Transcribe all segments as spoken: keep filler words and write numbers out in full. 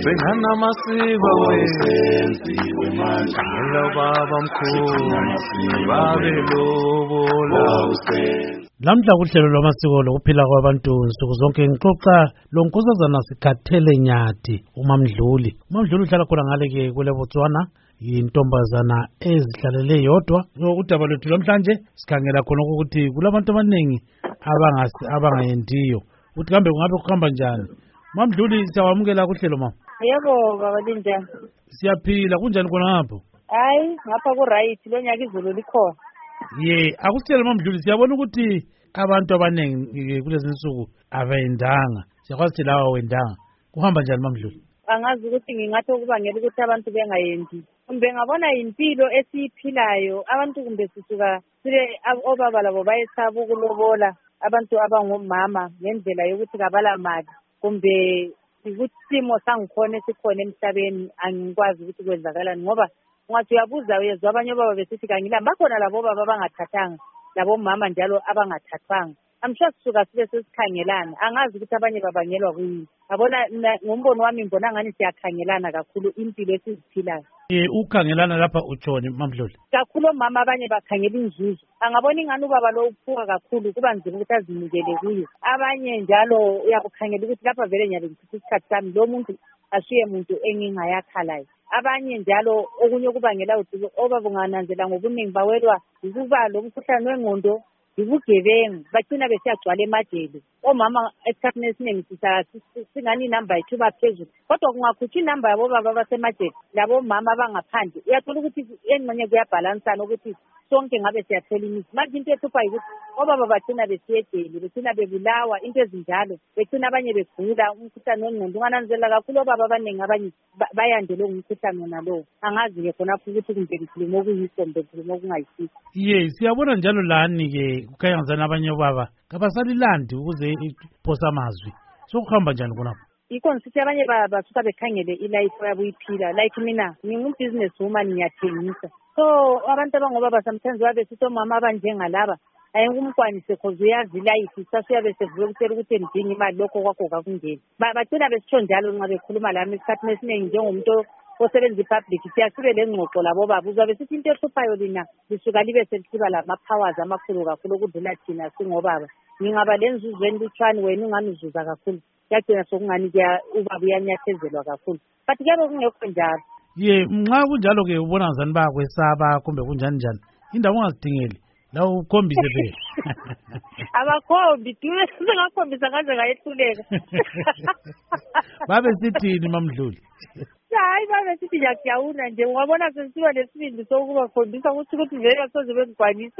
Singana masiko wawusenziwe manje Lo baba mkhulu Babe lobola Lamhla kuhlelo lwamasiko lokuphila kwabantu nsuku zonke ngixoxa lo nkosazana Sikhathele Nyathi uMamdluli. uMamdluli uhlala khona ngale ke kule Botswana, yintombazana ezihlalele yodwa. Udaba lwethu namhlanje sikhangela khona ukuthi kulabantu abaningi abangasi abangayendiyo. Uthi kambe kungabe kuhamba njani? Mamdluli siyawamukela kuhlelo mama. Yebo baba linjani? Siyaphila, kunjani khona ngapho? Hayi ngapha ku right lo nyaka izulu likhona. Ye, akusitshela Mamdluli siyabona ukuthi abantu abaningi kulezi insuku abayendanga. Siyakwazi ukuthi lawa wendanga. Kuhamba njani Mamdluli? Angazi ukuthi ngingathi ukubangela ukuthi abantu bengayendi. Kumbe ngabona impilo esiyiphilayo abantu kumbe sisuka sile obaba labo bayesaba ukulobola abantu abangomama ngendlela yokuthi kabala mali. Kumbe isimo sangikhona esikhona emhlabeni angikwazi ukuthi kwenzakalani ngoba ungathi uyabuza uyezwa abanye baba besithi kangila bakhona labo baba abangathathanga labo mama njalo abangathathwanga. Amsho sisuka sibe sesikhangelana angazi ukuthi abanye babangelwa kuyini. Ngabona ngombono wami ngibona ngani siyakhangelana kakhulu impilo esiziphilayo. Eh ukhangelana lapha utshoni Mamdluli? Kakhulu omama abanye bakhangela inzuzo. Angabona ingani ubaba lo uphuka kakhulu kuba nzima ukuthi azinikele kuyo. Abanye njalo uyakukhangela ukuthi lapha vele nyalo ngithatha isikhathi sami lo muntu ashiye umuntu engingayakhalayo. Abanye njalo okunye kubangela ukuthi obaba ungananzela ngobuningi bawelwa ukuba lo mkhuhlane wengqondo ibugebengu bagcina besiyagcwala emajele. Omama esikhathini esiningi singani inamba yethu baphezulu kodwa kungakhutshwa inamba yabo baba basemajele labo mama abangaphandle uyathola ukuthi engxenye kuyabhalansana ukuthi sonke ngabe siyathola imithi. Manje into ehlupha yikuthi obaba bagcina besiyejele begcina bebulawa into ezinjalo begcina abanye begula umkhuhlane wengqondo. Ungananzela kakhulu obaba abaningi abanye bayandele umkhuhlane wonalowo. Angazi-ke khonapho ukuthi kumbe ngikhuluma okuyikho kumbe ngikhuluma okungayisiko. Ye siyabona njalo lani-ke kukhanya ngizana abanye obaba kabasalilandi ukuze iphosa amazwi. Sokuhamba njani khonapho? Yikho ngithi abanye basuka bekhangele ilife yabo iphila like mina ngingu-business woman ngiyathengisa. So abantu abangobaba sometimes babe sithi omama abanjengalaba ayingumkwanise cause uyazi life sasuyabe sevule ukutshela ukuthi endinga imali lokho kwakho kakungeni. Bagcina besitsho njalo nxa bekhuluma lami esikhathini esiningi njengomuntu osebenza i-public siyasibe le ngxoxo labo baba uzabe sithi into ehluphayo lina lisuka libe selisiba lama-powers amakhulu kakhulu ukudlula thina singobaba. Ngingaba le nzuzo enilutshwane wena ungani uzuza kakhulu yagcina sokungani ubaba uyanyathezelwa kakhulu but kuyabe kungekho njalo. Ye nxa kunjalo-ke ubona ngizani bayakwesaba kumbe kunjani njani indawo ungazidingeli la ukhombise phela. Abakhombi singakhombisa ngaze ngayehluleka. Babe sithini Mamdluli? Hayi babe sithi ngiyakuyawuna nje ungabona sesiba lesibindi sokubakhombisa ukuthi ukuthi vele soze bengigwanise.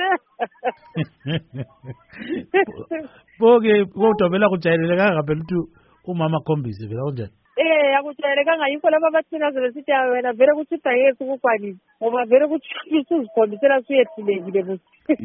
Boke kodwa vela kujayeleka ngaphela ukuthi umama akhombise vela kunjani? Eh akujayelekanga yikho laba bathina sebesithi wena vele ukuthi udayesi ukugwanisa ngoba vele ukuthi usuzikhombisela suyehlulekile busi.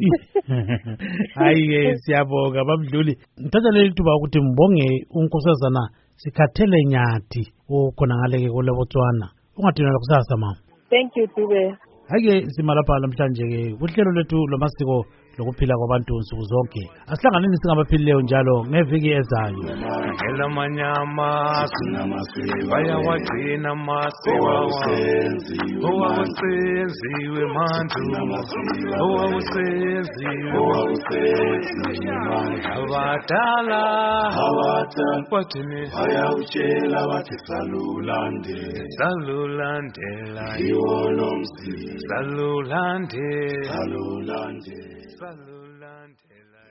Hayi-ke siyabonga Mamdluli. Ngithatha leli thuba ukuthi mbonge unkosazana Sikhathele Nyathi okhona ngale-ke kule Botswana. Ungadinela kusasa mama. Thank you Dube. Hayi-ke simalapha namhlanje-ke kuhlelo lwethu lwamasiko lokuphila kwabantu nsuku zonke. Asihlanganeni singabaphilileyo njalo ngeviki ezayo. Ngela manyama bayawagcina amasiko owawusenziwe manje owawusenziwe abadala bathini bayawutshela bathi salulandela salulandela yiwo lo mzimba salulandela salulandela salulandela